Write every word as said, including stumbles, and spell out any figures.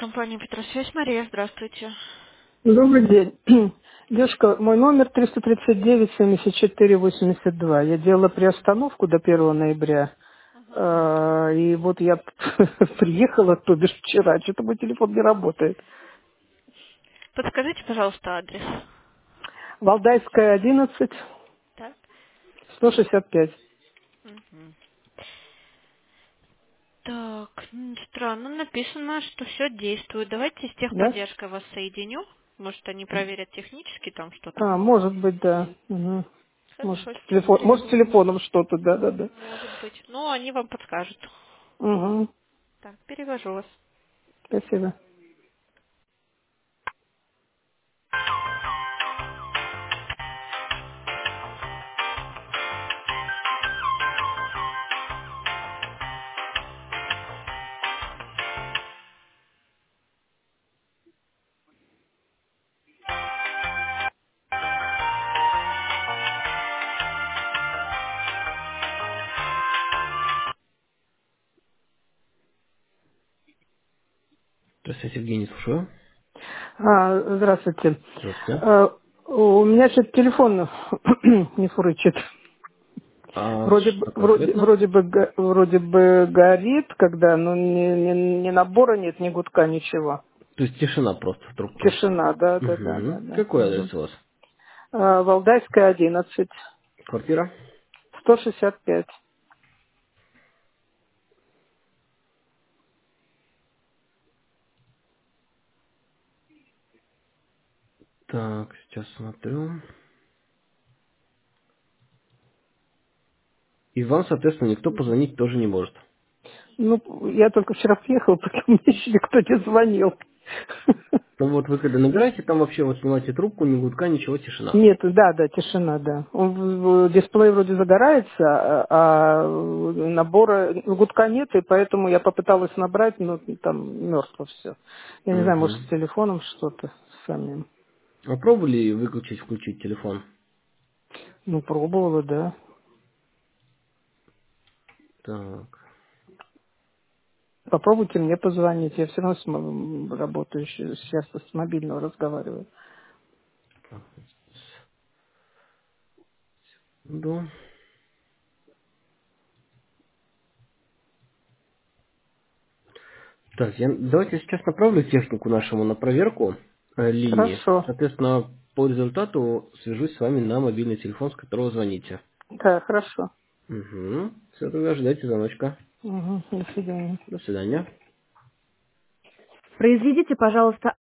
Компания Петросвязь, Мария, здравствуйте. Добрый день. Девушка, мой номер триста тридцать девять семьдесят четыре восемьдесят два. Я делала приостановку до первого ноября. Ага. э, И вот я приехала, то бишь вчера, что-то мой телефон не работает. Подскажите, пожалуйста, адрес. Валдайская, одиннадцать, Так. сто шестьдесят пять. Мгм. Так, м, странно написано, что все действует. Давайте с Да? техподдержкой вас соединю. Может, они проверят технически там что-то. А, может быть, да. Мгм. Может, Хорошо, с телефон, может, с секундочку. телефоном что-то, да, да, да. Может быть. Ну, они вам подскажут. Угу. Так, перевожу вас. Спасибо. Здравствуйте, Евгений, слушаю. А, здравствуйте. Здравствуйте. Э, У меня что-то телефон не фурычит. А Вроде бы, что вроде, конкретно? вроде бы, го- вроде бы горит, когда, ну, ни, ни- ни набора нет, ни гудка, ничего. То есть тишина просто в трубке. Тишина, да, да, да, да, Угу. да. Какой Мгм. адрес у вас? А, Валдайская, одиннадцать, Квартира? сто шестьдесят пять. Так, сейчас смотрю. И вам, соответственно, никто позвонить тоже не может. Ну, я только вчера приехала, пока мне еще никто не звонил. Ну вот вы когда набираете, там вообще вот снимаете трубку, ни гудка, ничего, тишина. Нет, да, да, тишина, да. Он в- в- Дисплей вроде загорается, а а набора гудка нет, и поэтому я попыталась набрать, но там мертво все. Я не знаю, может, Угу. с телефоном что-то самим. А пробовали выключить, включить телефон? Ну, пробовала, да. Так. Попробуйте мне позвонить. Я все равно с м- работаю еще, сейчас с мобильного разговариваю. Да. Так, я, давайте сейчас направлю технику нашему на проверку э, линии. Хорошо. Соответственно, по результату свяжусь с вами на мобильный телефон, с которого звоните. Да, хорошо. Угу. Все, тогда ждайте звоночка. Угу, до свидания. До свидания. Произведите, пожалуйста,